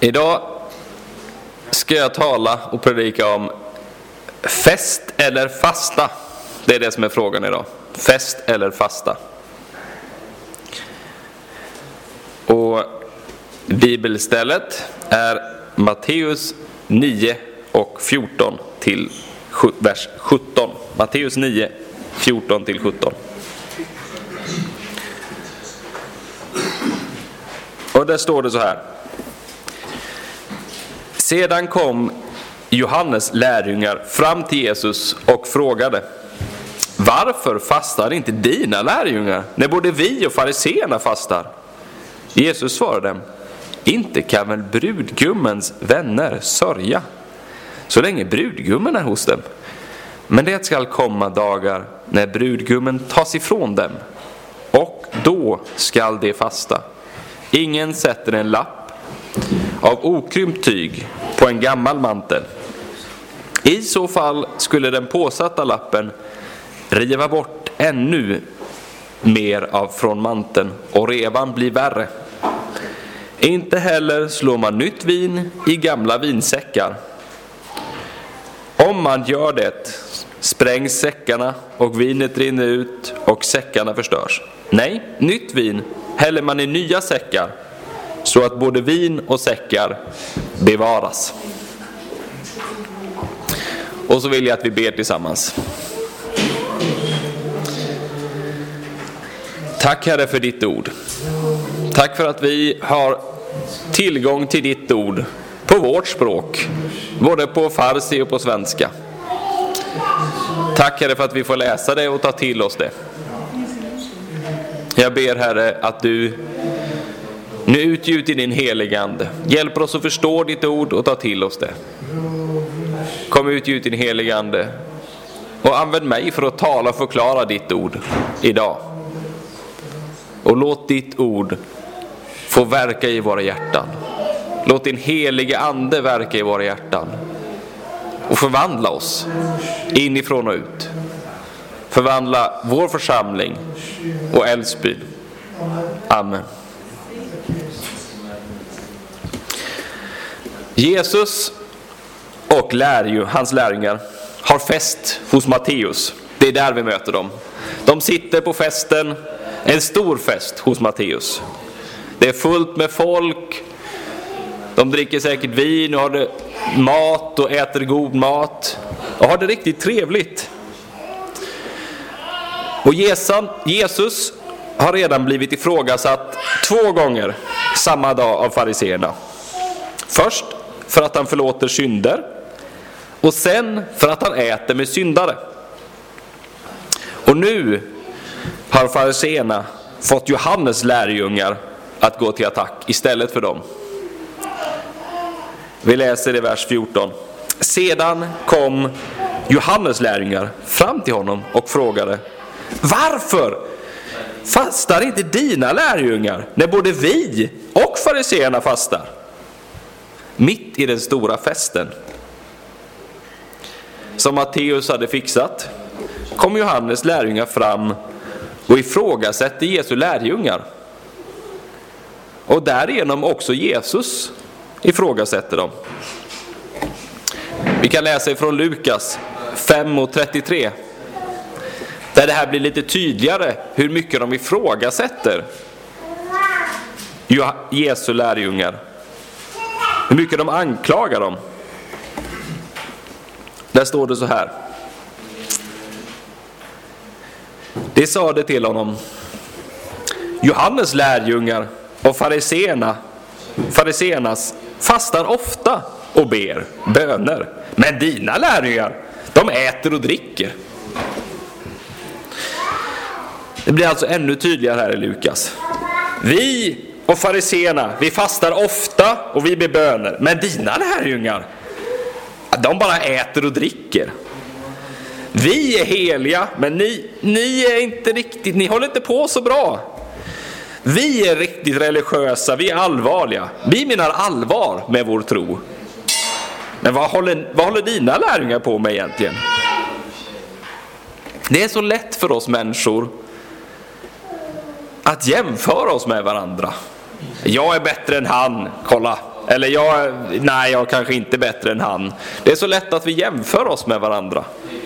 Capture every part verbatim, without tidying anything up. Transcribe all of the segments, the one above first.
Idag ska jag tala och predika om fest eller fasta. Det är det som är frågan idag. Fest eller fasta. Och bibelstället är Matteus nio och fjorton till vers sjutton. Matteus nio, fjorton till sjutton. Och där står det så här. Sedan kom Johannes lärjungar fram till Jesus och frågade: varför fastar inte dina lärjungar när både vi och fariseerna fastar? Jesus svarade dem: inte kan väl brudgummens vänner sörja så länge brudgummen är hos dem. Men det skall komma dagar när brudgummen tas ifrån dem, och då skall de fasta. Ingen sätter en lapp av okrympt tyg på en gammal mantel. I så fall skulle den påsatta lappen riva bort ännu mer av från manteln, och revan blir värre. Inte heller slår man nytt vin i gamla vinsäckar. Om man gör det sprängs säckarna och vinet rinner ut och säckarna förstörs. Nej, nytt vin häller man i nya säckar så att både vin och säckar bevaras. Och så vill jag att vi ber tillsammans. Tack Herre för ditt ord. Tack för att vi har tillgång till ditt ord på vårt språk, både på farsi och på svenska. Tack Herre för att vi får läsa det och ta till oss det. Jag ber Herre att du nu utgjut i din heliga ande hjälper oss att förstå ditt ord och ta till oss det. Kom ut i din heliga ande och använd mig för att tala och förklara ditt ord idag. Och låt ditt ord få verka i våra hjärtan. Låt din heliga ande verka i våra hjärtan och förvandla oss inifrån och ut. Förvandla vår församling och Älvsbyn. Amen. Jesus och lärjung, hans lärjungar har fest hos Matteus. Det är där vi möter dem. De sitter på festen, en stor fest hos Matteus. Det är fullt med folk. De dricker säkert vin och har det mat och äter god mat och har det riktigt trevligt. Och Jesus har redan blivit ifrågasatt två gånger samma dag av fariseerna. Först för att han förlåter synder, och sen för att han äter med syndare. Och nu har fariseerna fått Johannes lärjungar att gå till attack istället för dem. Vi läser i vers fjorton. Sedan kom Johannes lärjungar fram till honom och frågade: varför fastar inte dina lärjungar när både vi och fariseerna fastar? Mitt i den stora festen som Matteus hade fixat kom Johannes lärjungar fram och ifrågasätter Jesu lärjungar. Och därigenom också Jesus ifrågasätter dem. Vi kan läsa ifrån Lukas fem och trettiotre. Där det här blir lite tydligare hur mycket de ifrågasätter Jesu lärjungar. Hur mycket de anklagar dem. Där står det så här. Det sa det till honom: Johannes lärjungar och fariseerna, fariseernas fastar ofta och ber böner. Men dina lärjungar, de äter och dricker. Det blir alltså ännu tydligare här i Lukas. Vi och fariseerna, vi fastar ofta och vi ber böner. Men dina lärjungar, de bara äter och dricker. Vi är heliga, men ni, ni är inte riktigt, ni håller inte på så bra. Vi är riktigt religiösa, vi är allvarliga. Vi menar allvar med vår tro. Men vad håller, vad håller dina lärjungar på med egentligen? Det är så lätt för oss människor att jämföra oss med varandra. Jag är bättre än han, kolla. Eller jag, nej, jag kanske inte är bättre än han. Det är så lätt att vi jämför oss med varandra.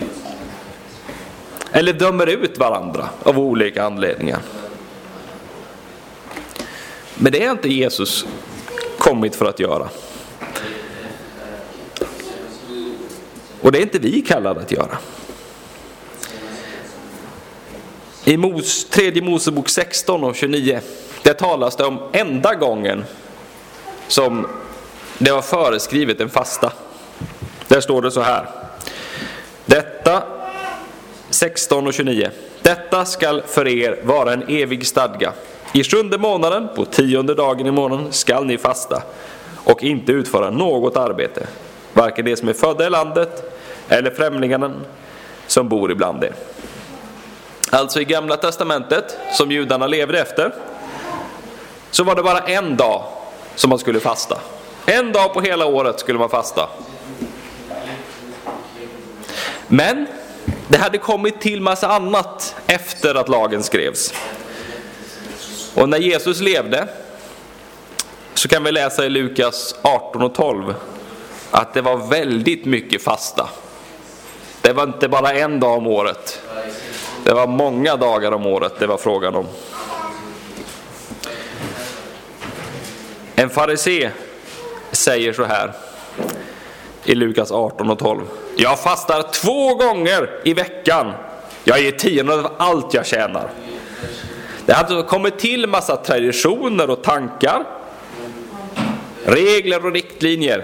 Eller dömer ut varandra av olika anledningar. Men det är inte Jesus kommit för att göra. Och det är inte vi kallade att göra. I Mos, tredje Mosebok sexton och tjugonio, där talas det om enda gången som det var föreskrivet en fasta. Där står det så här. Detta, sexton och tjugonio. Detta skall för er vara en evig stadga. I sjunde månaden, på tionde dagen i månaden, skall ni fasta och inte utföra något arbete. Varken det som är födda i landet eller främlingarna som bor ibland er. Alltså i Gamla testamentet, som judarna levde efter, så var det bara en dag som man skulle fasta. En dag på hela året skulle man fasta. Men det hade kommit till massa annat efter att lagen skrevs. Och när Jesus levde, så kan vi läsa i Lukas arton och tolv att det var väldigt mycket fasta. Det var inte bara en dag om året. Det var många dagar om året det var frågan om. En farisé säger så här i Lukas arton och tolv. Jag fastar två gånger i veckan. Jag ger tionde av allt jag tjänar. Det hade kommit till massa traditioner och tankar, regler och riktlinjer.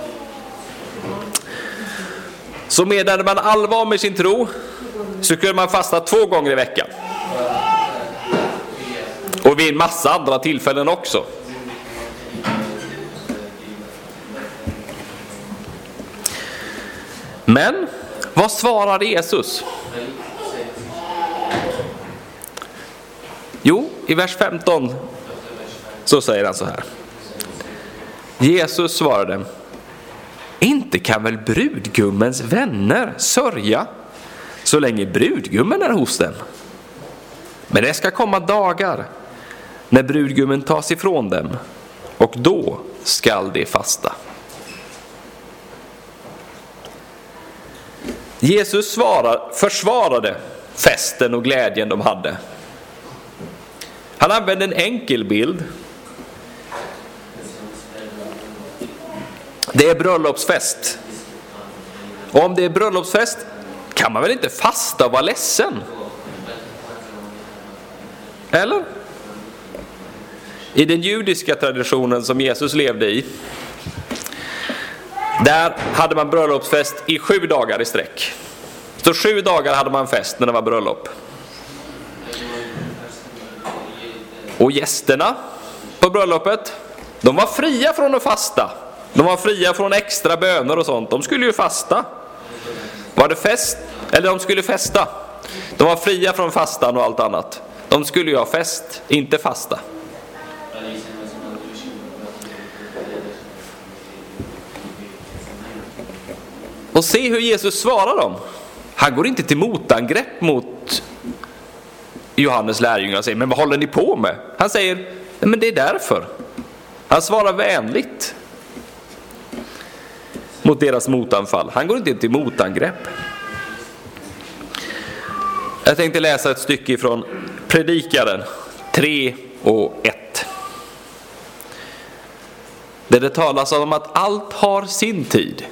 Så medan man allvar med sin tro, så skulle man fasta två gånger i veckan. Och vid en massa andra tillfällen också. Men vad svarar Jesus? Jo, i vers femton så säger han så här. Jesus svarade: inte kan väl brudgummens vänner sörja så länge brudgummen är hos dem? Men det ska komma dagar när brudgummen tas ifrån dem, och då skall de fasta. Jesus svarar, försvarade festen och glädjen de hade. Han använde en enkel bild. Det är bröllopsfest. Och om det är bröllopsfest kan man väl inte fasta och vara ledsen? Eller? I den judiska traditionen som Jesus levde i, där hade man bröllopsfest i sju dagar i sträck. Så sju dagar hade man fest när det var bröllop. Och gästerna på bröllopet, de var fria från att fasta. De var fria från extra böner och sånt. De skulle ju fasta. Var det fest? Eller de skulle festa. De var fria från fastan och allt annat. De skulle ju ha fest, inte fasta. Och se hur Jesus svarar dem. Han går inte till motangrepp mot Johannes lärjungar och säger: men vad håller ni på med? Han säger: nej, men det är därför. Han svarar vänligt mot deras motanfall. Han går inte till motangrepp. Jag tänkte läsa ett stycke från Predikaren tre och ett. Där det talas om att allt har sin tid.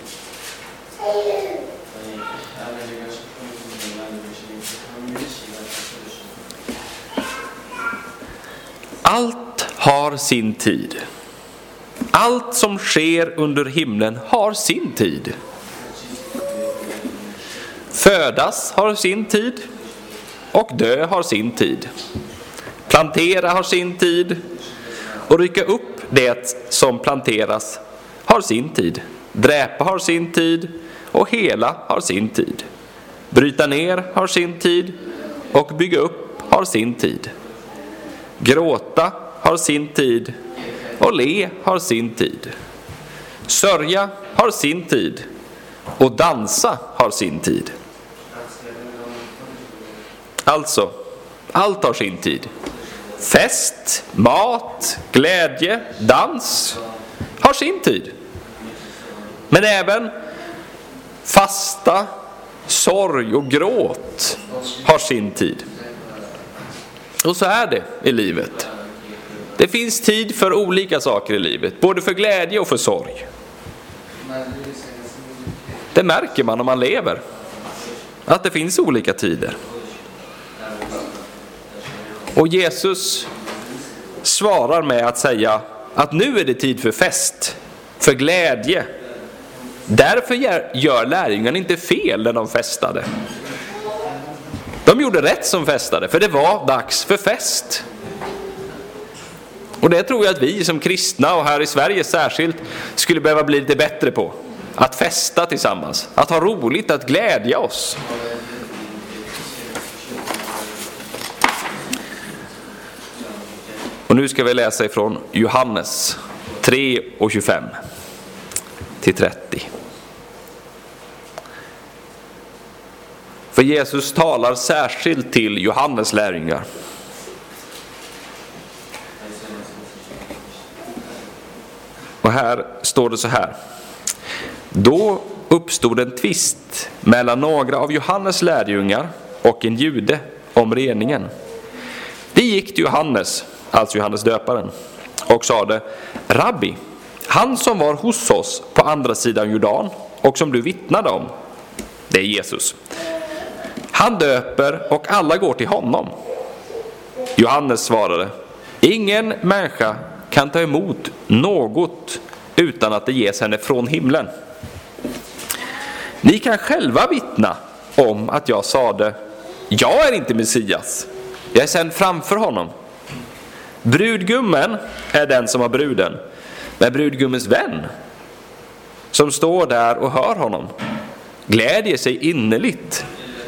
Allt har sin tid. Allt som sker under himlen har sin tid. Födas har sin tid och dö har sin tid. Plantera har sin tid och rycka upp det som planteras har sin tid. Dräpa har sin tid och hela har sin tid. Bryta ner har sin tid och bygga upp har sin tid. Gråta har sin tid och le har sin tid. Sörja har sin tid och dansa har sin tid. Alltså, allt har sin tid. Fest, mat, glädje, dans har sin tid. Men även fasta, sorg och gråt har sin tid. Och så är det i livet. Det finns tid för olika saker i livet, både för glädje och för sorg. Det märker man om man lever, att det finns olika tider. Och Jesus svarar med att säga att nu är det tid för fest, för glädje. Därför gör lärjungarna inte fel när de festade. De gjorde rätt som festade, för det var dags för fest. Och det tror jag att vi som kristna, och här i Sverige särskilt, skulle behöva bli lite bättre på. Att festa tillsammans, att ha roligt, att glädja oss. Och nu ska vi läsa ifrån Johannes tre och tjugofem till trettio. För Jesus talar särskilt till Johannes lärjungar. Och här står det så här. Då uppstod en tvist mellan några av Johannes lärjungar och en jude om reningen. Det gick till Johannes, alltså Johannes döparen, och sade: Rabbi, han som var hos oss på andra sidan Jordan och som du vittnade om, det är Jesus. Han döper och alla går till honom. Johannes svarade: ingen människa kan ta emot något utan att det ges henne från himlen. Ni kan själva vittna om att jag sade: jag är inte Messias, jag är sänd framför honom. Brudgummen är den som har bruden, men brudgummens vän som står där och hör honom glädjer sig innerligt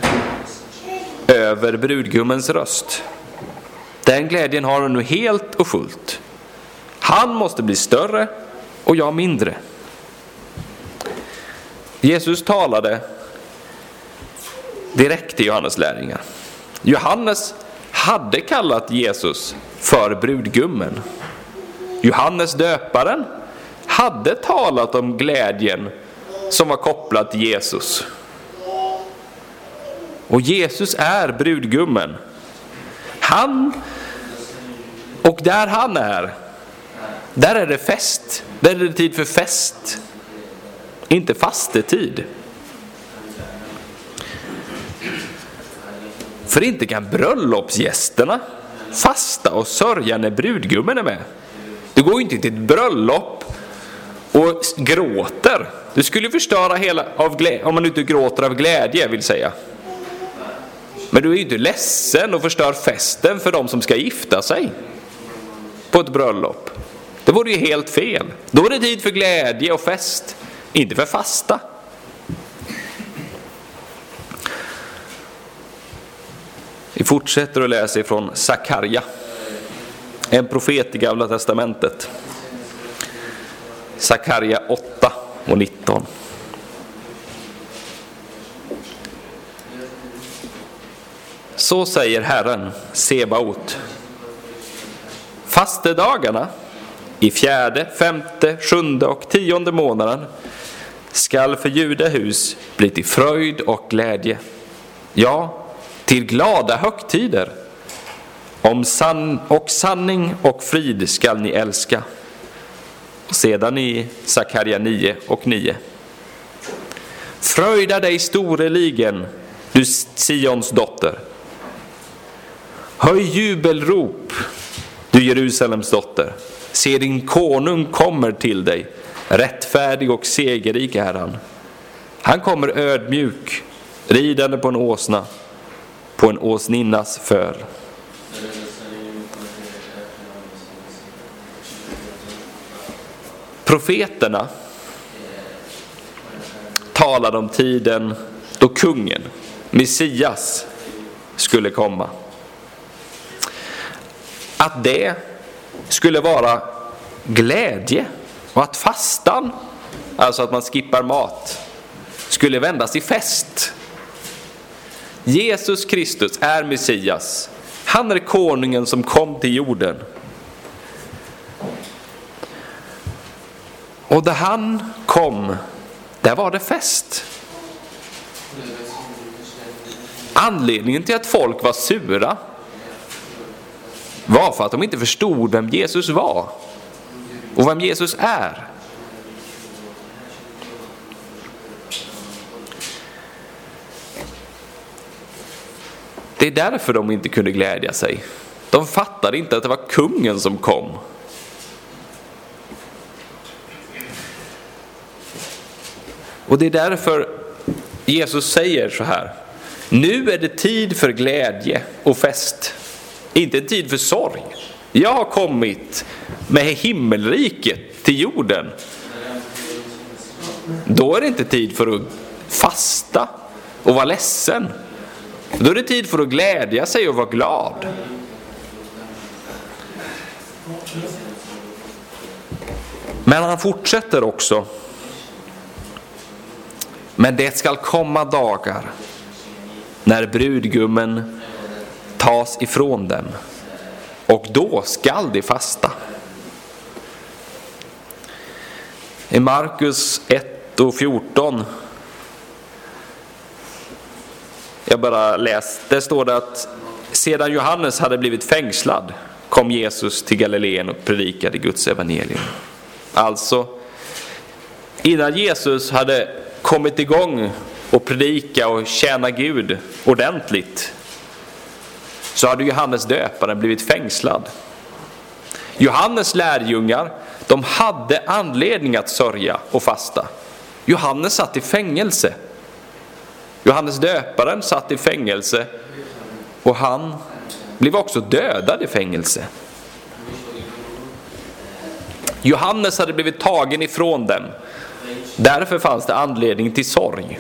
över brudgummens röst. Den glädjen har hon nu helt och fullt. Han måste bli större och jag mindre. Jesus talade direkt till Johannes lärjungar. Johannes hade kallat Jesus för brudgummen. Johannes döparen hade talat om glädjen som var kopplad till Jesus. Och Jesus är brudgummen. Han, och där han är, där är det fest. Där är det tid för fest. Inte fastetid. För inte kan bröllopsgästerna fasta och sörja när brudgummen är med. Du går ju inte till ett bröllop och gråter. Du skulle förstöra hela av glädje, om man inte gråter av glädje vill säga. Men du är ju inte ledsen och förstör festen för de som ska gifta sig på ett bröllop. Det vore ju helt fel. Då är det tid för glädje och fest, inte för fasta. Vi fortsätter att läsa ifrån Sakarja, en profet i Gamla testamentet. Sakarja åtta och nitton. Så säger Herren Sebaot: fastedagarna i fjärde, femte, sjunde och tionde månaden skall för judahus bli till fröjd och glädje. Ja, till glada högtider. Om sann och sanning och frid skall ni älska. Och sedan i Sakarja nio och nio. Fröjda dig storeligen, du Sions dotter. Höj jubelrop, du Jerusalems dotter. Se, din konung kommer till dig, rättfärdig och segerrik är han. Han kommer ödmjuk, ridande på en åsna, på en åsninnas föl. Profeterna talade om tiden då kungen, Messias, skulle komma. Att det skulle vara glädje och att fastan, alltså att man skippar mat, skulle vändas i fest. Jesus Kristus är Messias. Han är konungen som kom till jorden. Och där han kom, där var det fest. Anledningen till att folk var sura var för att de inte förstod vem Jesus var och vem Jesus är. Det är därför de inte kunde glädja sig. De fattade inte att det var kungen som kom. Och det är därför Jesus säger så här: nu är det tid för glädje och fest, inte en tid för sorg. Jag har kommit med himmelriket till jorden. Då är det inte tid för att fasta och vara ledsen. Då är det tid för att glädja sig och vara glad. Men han fortsätter också: men det skall komma dagar när brudgummen tas ifrån dem, och då skall de fasta. I Markus ett och fjorton, jag bara läst, där står det att sedan Johannes hade blivit fängslad kom Jesus till Galileen och predikade Guds evangelium. Alltså, innan Jesus hade kommit igång och predika och tjäna Gud ordentligt, så hade Johannes döparen blivit fängslad. Johannes lärjungar, de hade anledning att sörja och fasta. Johannes satt i fängelse. Johannes döparen satt i fängelse, och han blev också dödad i fängelse. Johannes hade blivit tagen ifrån dem. Därför fanns det anledning till sorg.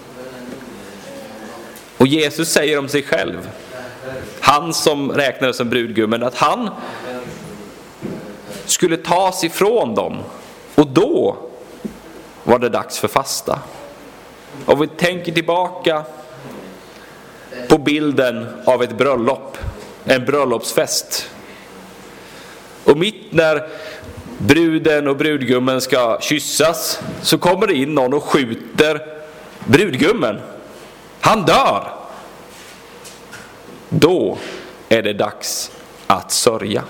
Och Jesus säger om sig själv, han som räknades som brudgummen, att han skulle tas ifrån dem, och då var det dags för fasta. Och vi tänker tillbaka på bilden av ett bröllop, en bröllopsfest. Och mitt när bruden och brudgummen ska kyssas, så kommer det in någon och skjuter brudgummen. Han dör. Då är det dags att sörja.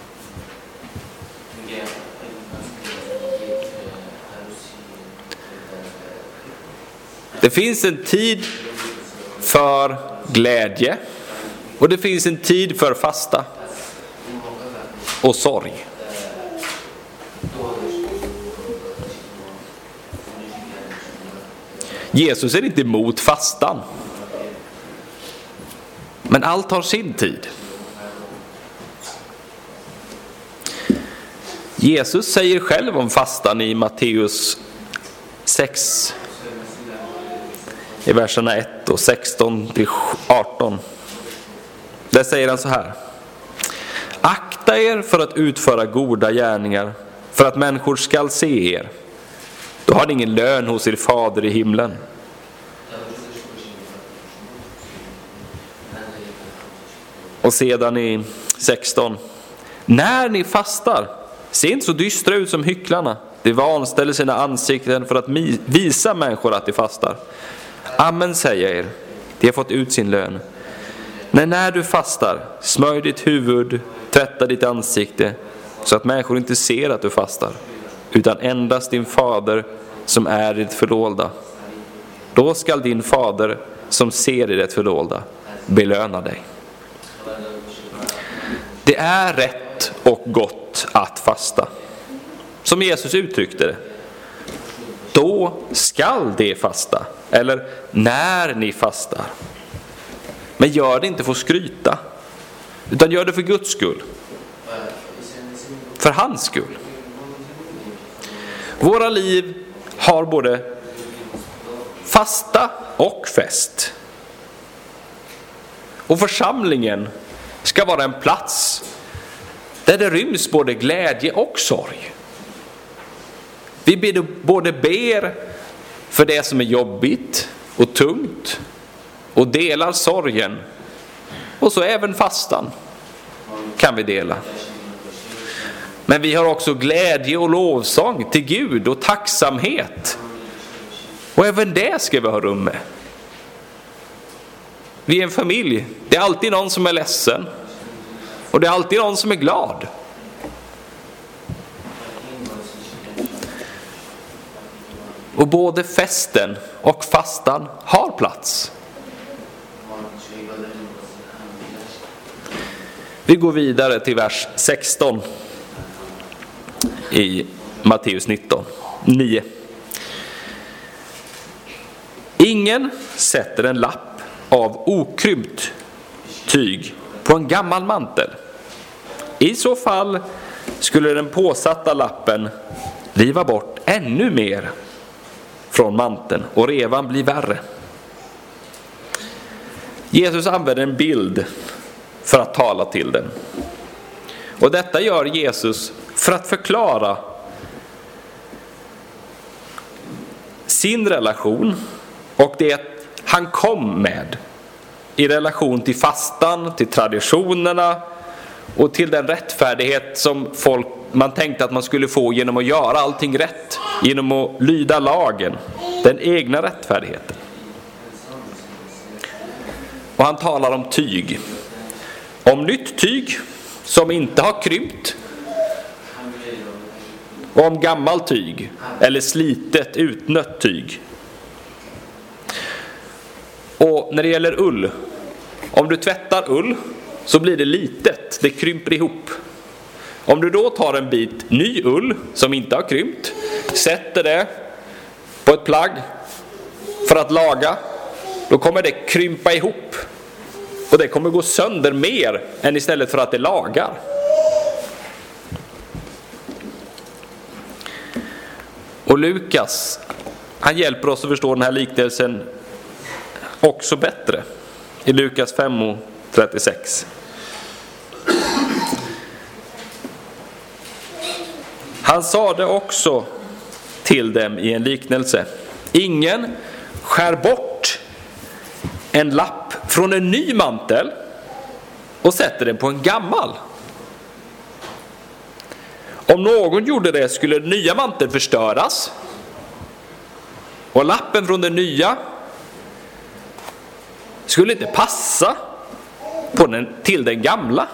Det finns en tid för glädje, och det finns en tid för fasta och sorg. Jesus är inte emot fastan, men allt har sin tid. Jesus säger själv om fastan i Matteus sex, i verserna ett och sexton till arton. Där säger han så här: akta er för att utföra goda gärningar, för att människor skall se er. Då har ni ingen lön hos er fader i himlen. Och sedan i sexton: när ni fastar, se inte så dystra ut som hycklarna. De vanställer sina ansikten för att visa människor att de fastar. Amen, säger jag er, de har fått ut sin lön. Men när du fastar, smörj ditt huvud, tvätta ditt ansikte, så att människor inte ser att du fastar, utan endast din fader som är i det fördolda. Då skall din fader som ser i det fördolda belöna dig. Det är rätt och gott att fasta. Som Jesus uttryckte det: då skall det fasta, eller när ni fastar. Men gör det inte för att skryta, utan gör det för Guds skull, för hans skull. Våra liv har både fasta och fest. Och församlingen ska vara en plats där det ryms både glädje och sorg. Vi både ber för det som är jobbigt och tungt, och delar sorgen, och så även fastan kan vi dela. Men vi har också glädje och lovsång till Gud och tacksamhet. Och även det ska vi ha rum med. Vi är en familj. Det är alltid någon som är ledsen. Och det är alltid någon som är glad. Och både festen och fastan har plats. Vi går vidare till vers sexton i Matteus nitton, nio. Ingen sätter en lapp av okrympt tyg på en gammal mantel. I så fall skulle den påsatta lappen riva bort ännu mer från manteln och revan blir värre. Jesus använder en bild för att tala till den. Och detta gör Jesus för att förklara sin relation och det han kom med i relation till fastan, till traditionerna och till den rättfärdighet som folk, man tänkte att man skulle få genom att göra allting rätt, genom att lyda lagen, den egna rättfärdigheten. Och han talar om tyg. Om nytt tyg som inte har krympt. Och om gammal tyg eller slitet, utnött tyg. Och när det gäller ull, om du tvättar ull så blir det litet, det krymper ihop. Om du då tar en bit ny ull som inte har krympt, sätter det på ett plagg för att laga, då kommer det krympa ihop. Och det kommer gå sönder mer än istället för att det lagar. Och Lukas, han hjälper oss att förstå den här liknelsen också bättre. I Lukas fem trettiosex. Han sa det också till dem i en liknelse. Ingen skär bort en lapp från en ny mantel och sätter den på en gammal. Om någon gjorde det skulle den nya manteln förstöras och lappen från den nya skulle inte passa på den, till den gamla.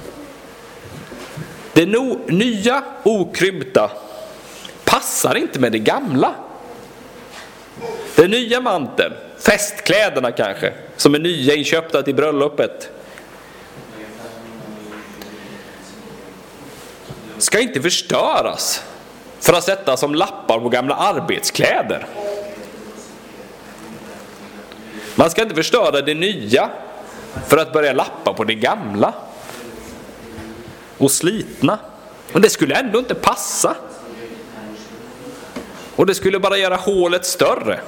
Det no, nya okrympta passar inte med det gamla. Den nya manteln, festkläderna kanske, som är nya inköpta till bröllopet, ska inte förstöras för att sätta som lappar på gamla arbetskläder. Man ska inte förstöra det nya för att börja lappa på det gamla och slitna. Och det skulle ändå inte passa. Och det skulle bara göra hålet större.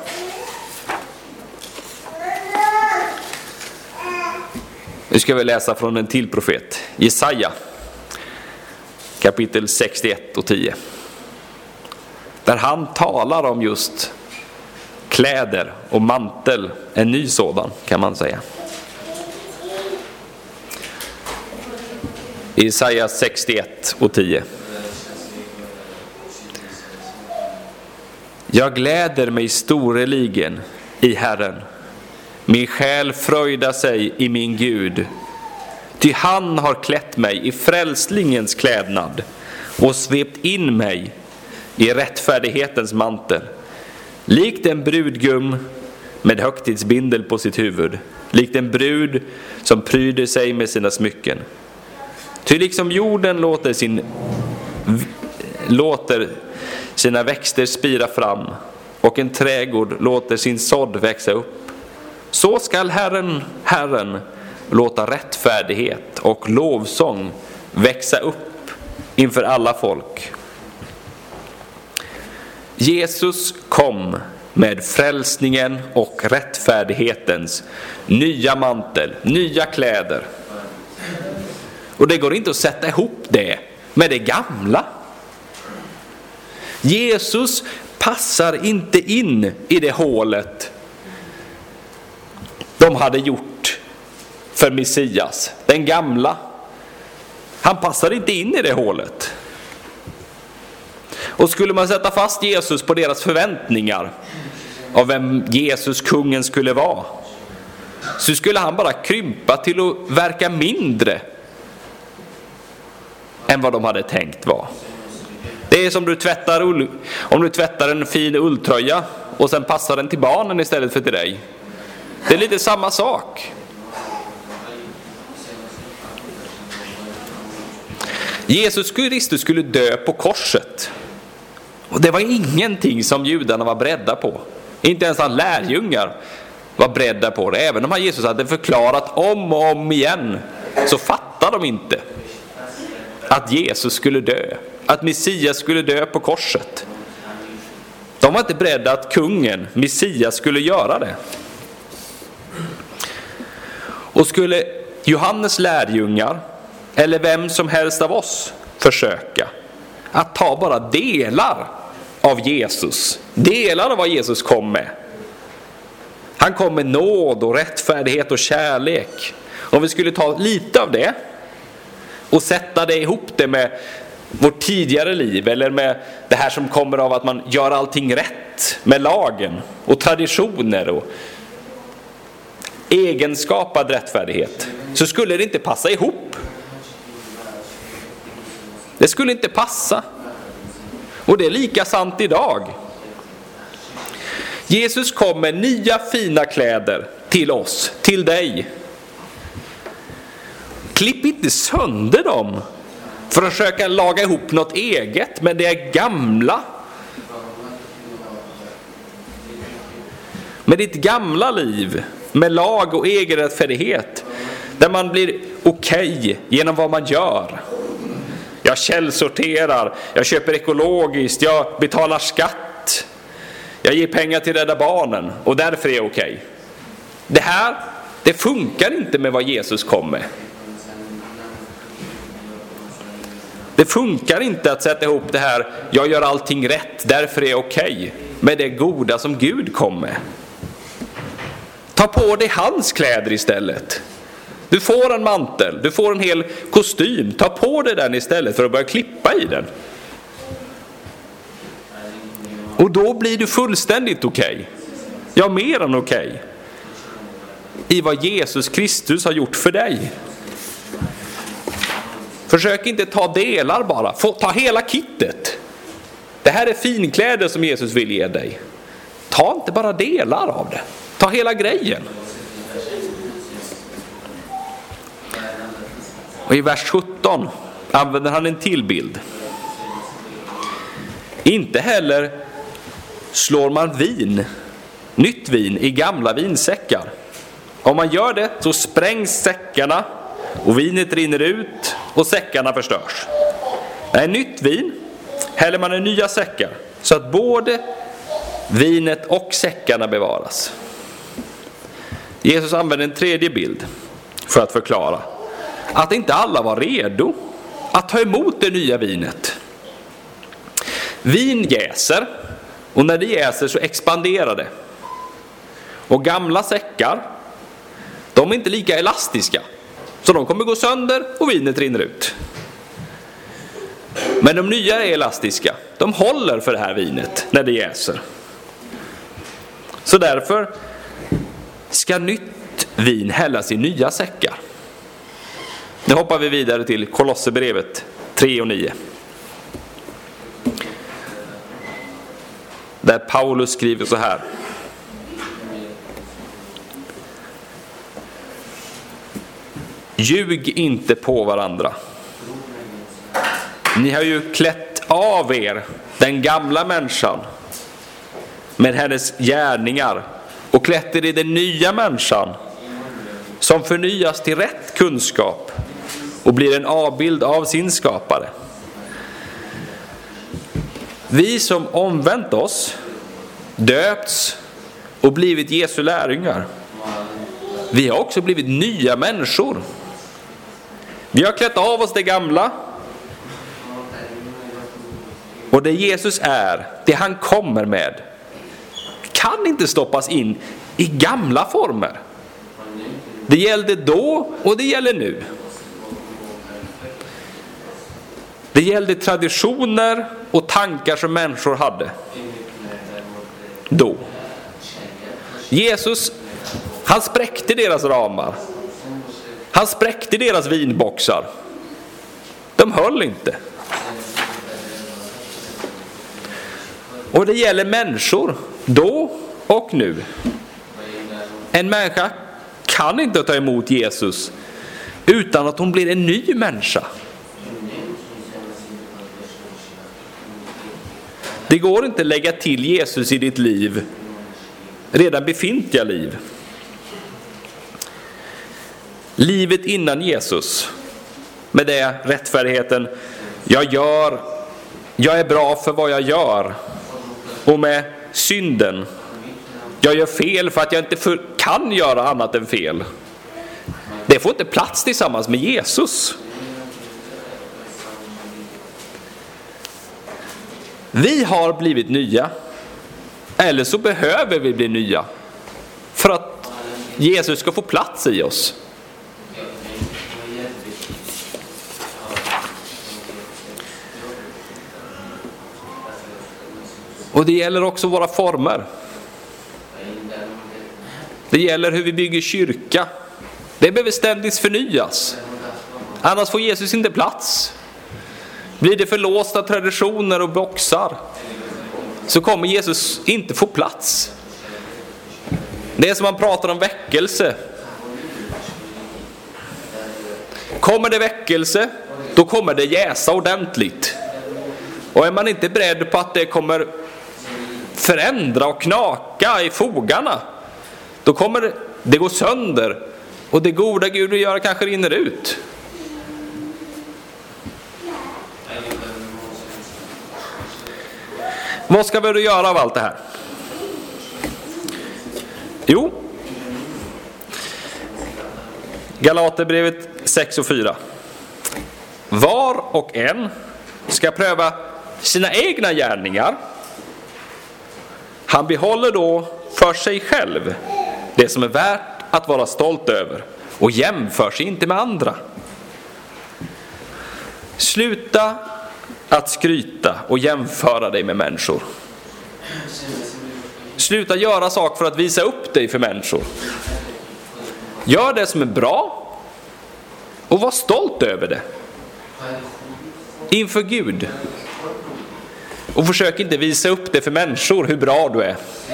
Nu ska vi läsa från en till profet, Jesaja, kapitel sextioett och tio. Där han talar om just kläder och mantel, en ny sådan kan man säga. Jesaja sextioett och tio. Jag gläder mig storeligen i Herren. Min själ fröjdar sig i min Gud. Ty han har klätt mig i frälslingens klädnad och svept in mig i rättfärdighetens mantel. Likt en brudgum med högtidsbindel på sitt huvud. Likt en brud som pryder sig med sina smycken. Ty liksom jorden låter, sin, låter sina växter spira fram och en trädgård låter sin sådd växa upp, så skall Herren, Herren låta rättfärdighet och lovsång växa upp inför alla folk. Jesus kom med frälsningen och rättfärdighetens nya mantel, nya kläder. Och det går inte att sätta ihop det med det gamla. Jesus passar inte in i det hålet de hade gjort för Messias, den gamla. Han passar inte in i det hålet. Och skulle man sätta fast Jesus på deras förväntningar av vem Jesus kungen skulle vara, så skulle han bara krympa till att verka mindre än vad de hade tänkt vara. Det är som du tvättar ull, om du tvättar en fin ulltröja och sen passar den till barnen istället för till dig. Det är lite samma sak. Jesus Kristus skulle dö på korset. Och det var ingenting som judarna var beredda på. Inte ens hans lärjungar var beredda på det. Även om Jesus hade förklarat om och om igen, så fattade de inte att Jesus skulle dö. Att Messias skulle dö på korset. De var inte beredda att kungen, Messias, skulle göra det. Och skulle Johannes lärjungar, eller vem som helst av oss, försöka att ta bara delar av Jesus, delar av vad Jesus kom med. Han kom med nåd och rättfärdighet och kärlek. Om vi skulle ta lite av det och sätta det ihop det med vårt tidigare liv, eller med det här som kommer av att man gör allting rätt med lagen och traditioner och egenskapad rättfärdighet, så skulle det inte passa ihop. Det skulle inte passa. Och det är lika sant idag. Jesus kom med nya fina kläder till oss, till dig. Klipp inte sönder dem för att försöka laga ihop något eget med det gamla. Med ditt gamla liv, med lag och egenrättfärdighet, där man blir okej genom vad man gör. Jag källsorterar, jag köper ekologiskt, jag betalar skatt, jag ger pengar till Rädda Barnen och därför är jag okej. Det här, det funkar inte med vad Jesus kom med. Det funkar inte att sätta ihop det här, jag gör allting rätt, därför är jag okej, med det goda som Gud kom med. Ta på dig hans kläder istället. Du får en mantel, du får en hel kostym. Ta på dig den istället för att börja klippa i den. Och då blir du fullständigt okej. Ja, mer än okej. I vad Jesus Kristus har gjort för dig. Försök inte ta delar bara. Få, ta hela kittet. Det här är finkläder som Jesus vill ge dig. Ta inte bara delar av det. Ta hela grejen. Och i vers sjutton använder han en till bild. Inte heller slår man vin, nytt vin, i gamla vinsäckar. Om man gör det så sprängs säckarna och vinet rinner ut och säckarna förstörs. Nej, nytt vin häller man i nya säckar så att både vinet och säckarna bevaras. Jesus använder en tredje bild för att förklara att inte alla var redo att ta emot det nya vinet. Vin jäser, och när det jäser så expanderar det. Och gamla säckar, de är inte lika elastiska, så de kommer gå sönder och vinet rinner ut. Men de nya är elastiska, de håller för det här vinet när det jäser. Så därför ska nytt vin hällas i nya säckar. Nu hoppar vi vidare till Kolosserbrevet tre och nio. Där Paulus skriver så här. Ljug inte på varandra. Ni har ju klätt av er den gamla människan med hennes gärningar och klätt er i den nya människan som förnyas till rätt kunskap och blir en avbild av sin skapare. Vi som omvänt oss, döpts och blivit Jesu lärjungar, vi har också blivit nya människor. Vi har klätt av oss det gamla, och det Jesus är, det han kommer med, kan inte stoppas in i gamla former. Det gällde då och det gäller nu. Det gällde traditioner och tankar som människor hade då. Jesus, han spräckte deras ramar. Han spräckte deras vinboxar. De höll inte. Och det gäller människor då och nu. En människa kan inte ta emot Jesus utan att hon blir en ny människa. Det går inte att lägga till Jesus i ditt liv, redan befintliga liv. Livet innan Jesus, med det rättfärdigheten, jag gör, jag är bra för vad jag gör, och med synden, jag gör fel för att jag inte kan göra annat än fel. Det får inte plats tillsammans med Jesus. Vi har blivit nya, eller så behöver vi bli nya för att Jesus ska få plats i oss. Och det gäller också våra former. Det gäller hur vi bygger kyrka. Det behöver ständigt förnyas. Annars får Jesus inte plats. Blir det förlåsta traditioner och boxar, så kommer Jesus inte få plats. Det är som man pratar om väckelse. Kommer det väckelse, då kommer det jäsa ordentligt. Och är man inte beredd på att det kommer förändra och knaka i fogarna, då kommer det gå sönder. Och det goda Gud vill göra kanske rinner ut. Vad ska vi då göra av allt det här? Jo, Galaterbrevet sex och fyra. Var och en ska pröva sina egna gärningar. Han behåller då för sig själv det som är värt att vara stolt över och jämför sig inte med andra. Sluta att skryta och jämföra dig med människor. Sluta göra saker för att visa upp dig för människor. Gör det som är bra och var stolt över det inför Gud. Och försök inte visa upp det för människor hur bra du är.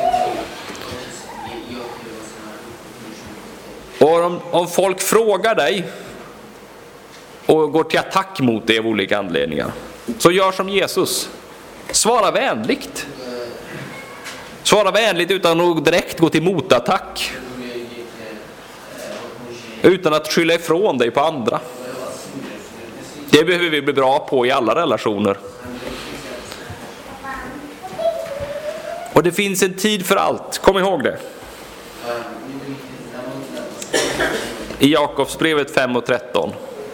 Och om, om folk frågar dig och går till attack mot dig av olika anledningar, så gör som Jesus. Svara vänligt. Svara vänligt utan att direkt gå till motattack. Utan att skylla ifrån dig på andra. Det behöver vi bli bra på i alla relationer. Och det finns en tid för allt. Kom ihåg det. I Jakobsbrevet fem och tretton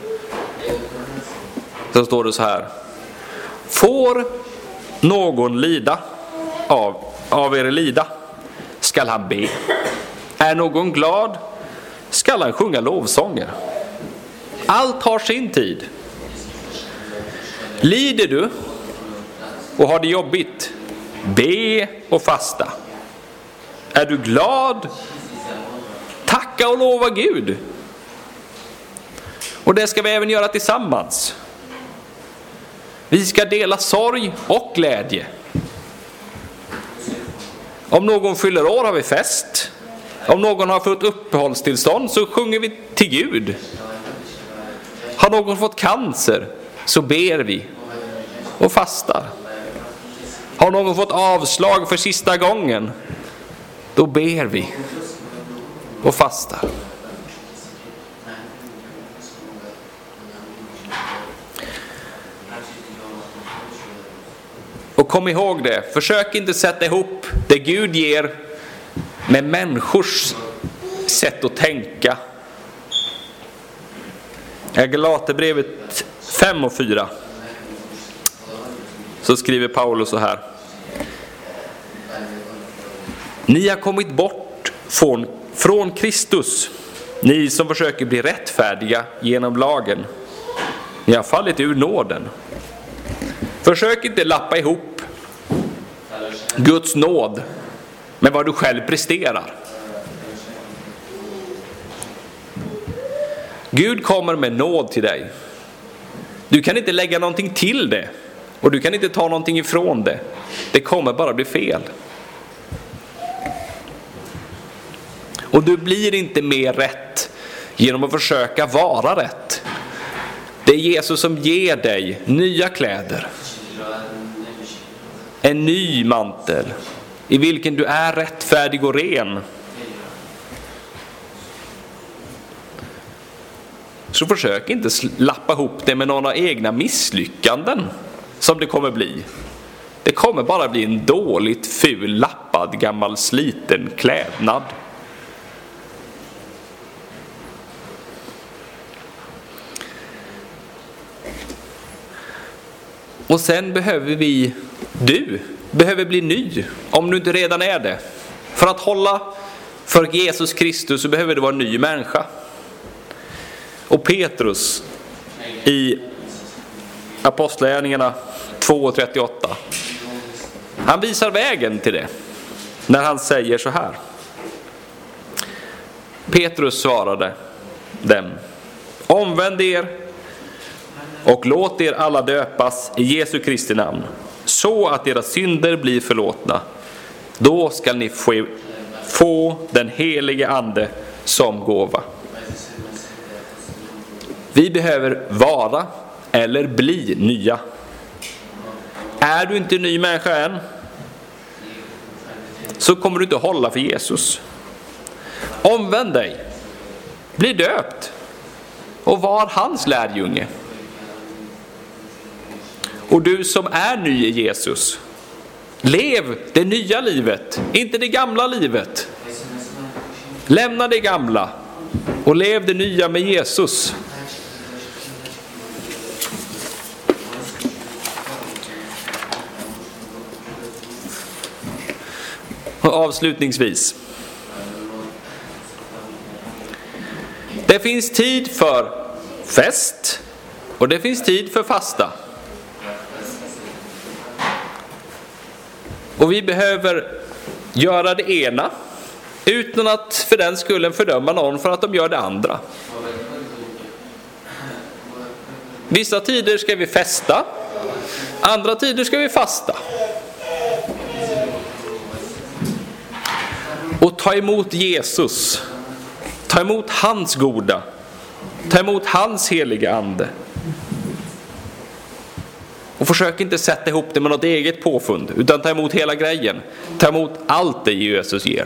så står det så här: får någon lida av, av er lida, skall han be. Är någon glad, skall han sjunga lovsånger. Allt har sin tid. Lider du och har det jobbigt, be och fasta. Är du glad, tacka och lova Gud. Och det ska vi även göra tillsammans. Vi ska dela sorg och glädje. Om någon fyller år har vi fest. Om någon har fått uppehållstillstånd så sjunger vi till Gud. Har någon fått cancer så ber vi och fastar. Har någon fått avslag för sista gången, då ber vi och fastar. Och kom ihåg det, försök inte sätta ihop det Gud ger med människors sätt att tänka. I Galaterbrevet fem och fyra så skriver Paulus så här: ni har kommit bort från, från Kristus, ni som försöker bli rättfärdiga genom lagen. Ni har fallit ur nåden. Försök inte lappa ihop Guds nåd med vad du själv presterar. Gud kommer med nåd till dig. Du kan inte lägga någonting till det. Och du kan inte ta någonting ifrån det. Det kommer bara bli fel. Och du blir inte mer rätt genom att försöka vara rätt. Det är Jesus som ger dig nya kläder. En ny mantel i vilken du är rättfärdig och ren. Så försök inte lappa ihop det med några egna misslyckanden som det kommer bli. Det kommer bara bli en dåligt ful, lappad, gammal, sliten klädnad. Och sen behöver vi, du behöver bli ny, om du inte redan är det. För att hålla för Jesus Kristus så behöver du vara en ny människa. Och Petrus i Apostlagärningarna två och trettioåtta, han visar vägen till det när han säger så här. Petrus svarade dem: omvänd er och låt er alla döpas i Jesu Kristi namn, så att era synder blir förlåtna. Då skall ni få, få den helige ande som gåva. Vi behöver vara eller bli nya. Är du inte en ny människa än, så kommer du inte hålla för Jesus. Omvänd dig, bli döpt och var hans lärjunge. Och du som är ny i Jesus, lev det nya livet, inte det gamla livet. Lämna det gamla och lev det nya med Jesus. Och avslutningsvis, det finns tid för fest och det finns tid för fasta. Och vi behöver göra det ena utan att för den skullen fördöma någon för att de gör det andra. Vissa tider ska vi festa, andra tider ska vi fasta. Och ta emot Jesus. Ta emot hans goda. Ta emot hans heliga ande. Och försök inte sätta ihop det med något eget påfund, utan ta emot hela grejen. Ta emot allt det Jesus ger.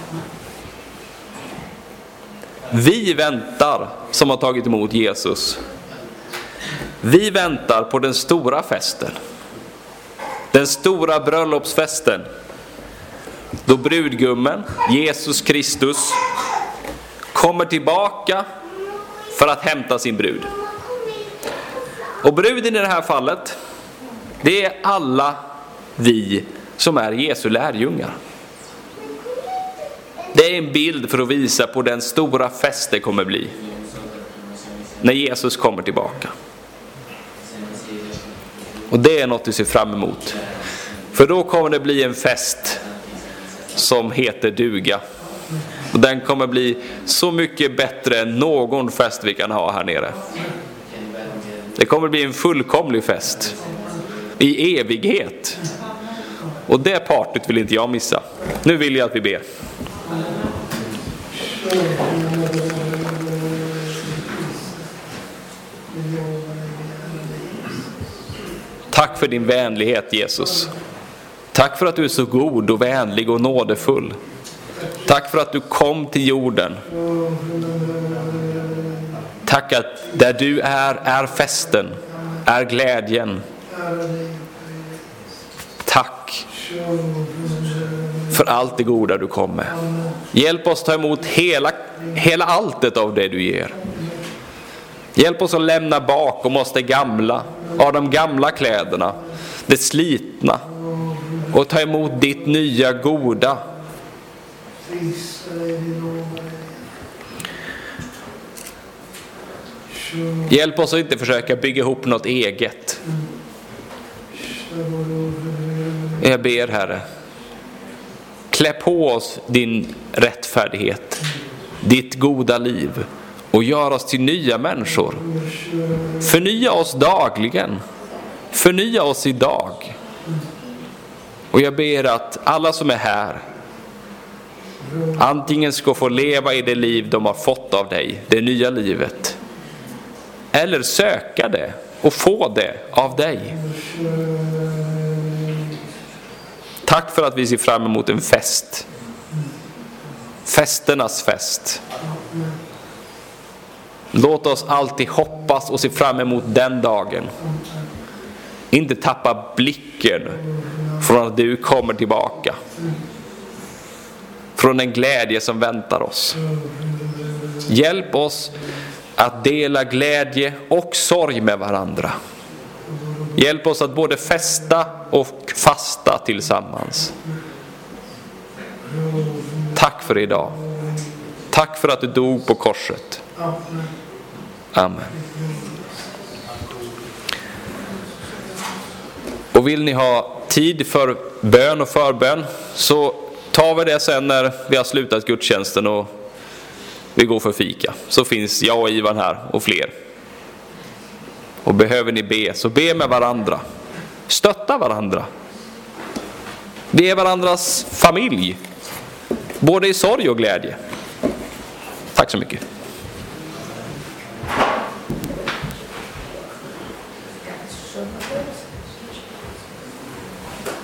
Vi väntar som har tagit emot Jesus. Vi väntar på den stora festen. Den stora bröllopsfesten. Då brudgummen, Jesus Kristus, kommer tillbaka för att hämta sin brud. Och bruden i det här fallet, det är alla vi som är Jesu lärjungar. Det är en bild för att visa på den stora fest det kommer bli när Jesus kommer tillbaka. Och det är något vi ser fram emot. För då kommer det bli en fest som heter duga. Och den kommer bli så mycket bättre än någon fest vi kan ha här nere. Det kommer bli en fullkomlig fest i evighet. Och det partyt vill inte jag missa. Nu vill jag att vi ber. Tack för din vänlighet, Jesus. Tack för att du är så god och vänlig och nådefull. Tack för att du kom till jorden. Tack att där du är, är festen, är glädjen. Tack för allt det goda du kom med. Hjälp oss ta emot hela, hela alltet av det du ger. Hjälp oss att lämna bakom oss det gamla, av de gamla kläderna, det slitna, och ta emot ditt nya goda. Hjälp oss att inte försöka bygga ihop något eget, Jag ber, Herre, klä på oss din rättfärdighet, ditt goda liv och gör oss till nya människor. Förnya oss dagligen. Förnya oss idag. Och jag ber att alla som är här antingen ska få leva i det liv de har fått av dig, det nya livet, eller söka det och få det av dig. Tack för att vi ser fram emot en fest. Festernas fest. Låt oss alltid hoppas och se fram emot den dagen. Inte tappa blicken från att du kommer tillbaka. Från den glädje som väntar oss. Hjälp oss att dela glädje och sorg med varandra. Hjälp oss att både festa och fasta tillsammans. Tack för idag. Tack för att du dog på korset. Amen. Och vill ni ha tid för bön och förbön, så tar vi det sen när vi har slutat gudstjänsten och vi går för fika. Så finns jag och Ivan här och fler. Och behöver ni be, så be med varandra. Stötta varandra. Vi är varandras familj. Både i sorg och glädje. Tack så mycket.